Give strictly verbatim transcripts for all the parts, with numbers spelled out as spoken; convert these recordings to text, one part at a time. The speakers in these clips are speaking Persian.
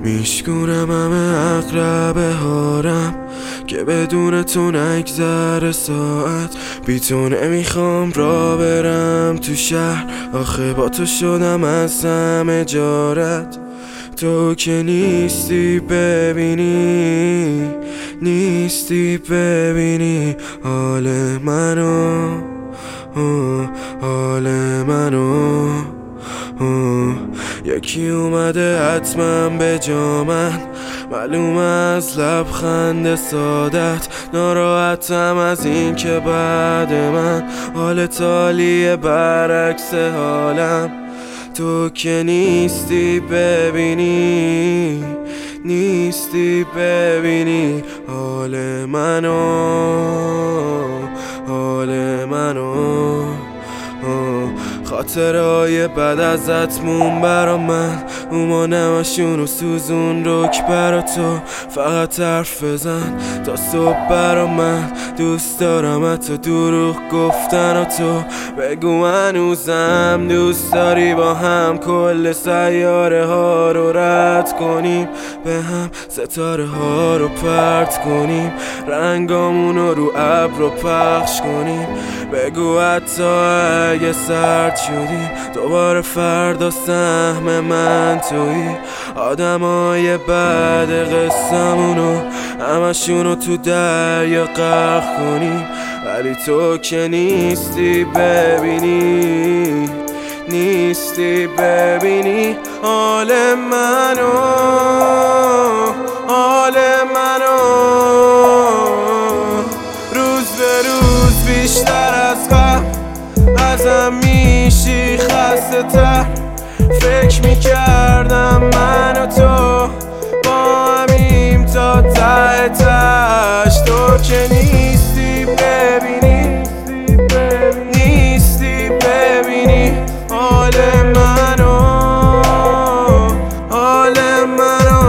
میشکونم همه اقربه هارم که بدون تو نگذره ساعت. بی تو نمیخوام را برم تو شهر، آخه با تو شدم از همه جارت. تو که نیستی ببینی، نیستی ببینی حال منو، حال منو. یکی اومده حتما به جا من، معلوم از لبخند سادت. ناراحتم از این که بعد من حال تالیه برعکس حالم. تو که نیستی ببینی، نیستی ببینی حال منو، حال منو. خاطرهای بد ازت مون برا من، اومانمشون و سوزون رک برا تو. فقط حرف بزن تا صبح برا من، دوست دارم حتی دروغ گفتن و تو. بگو هنوزم دوست داری با هم کل سیاره ها رو رد کنیم، به هم ستاره ها رو پرت کنیم، رنگامونو رو ابر رو پخش کنیم. بگو حتی اگه سرد شدیم دوباره فردا سهم من تویی. آدمای بعد قصه‌مونو همشونو تو دریا غرق کنیم، ولی تو که نیستی ببینی، نیستی ببینی حال منو، حال منو. روز به روز بیشتر از قبل ازم میشی خسته تر. فکر میکردم من و تو با همیم تا ته تهش. تو که نیستی ببینی، نیستی ببینی حال منو، حال منو.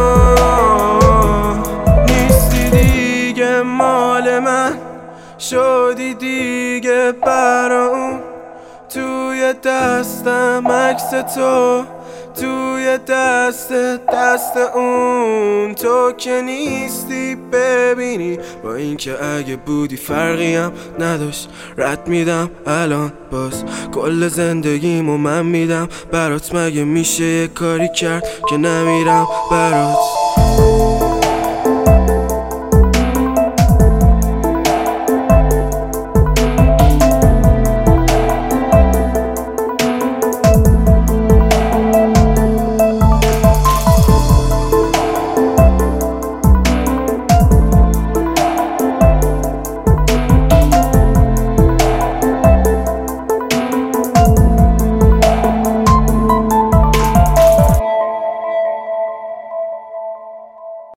نیستی دیگه مال من، شدی دیگه برا اون. توی دستم عکس تو، توی دست دست اون. تو که نیستی ببینی، با اینکه اگه بودی فرقی هم نداشت. رد میدم الان باز کل زندگیمو من میدم برات. مگه میشه یه کاری کرد که نمیرم برات؟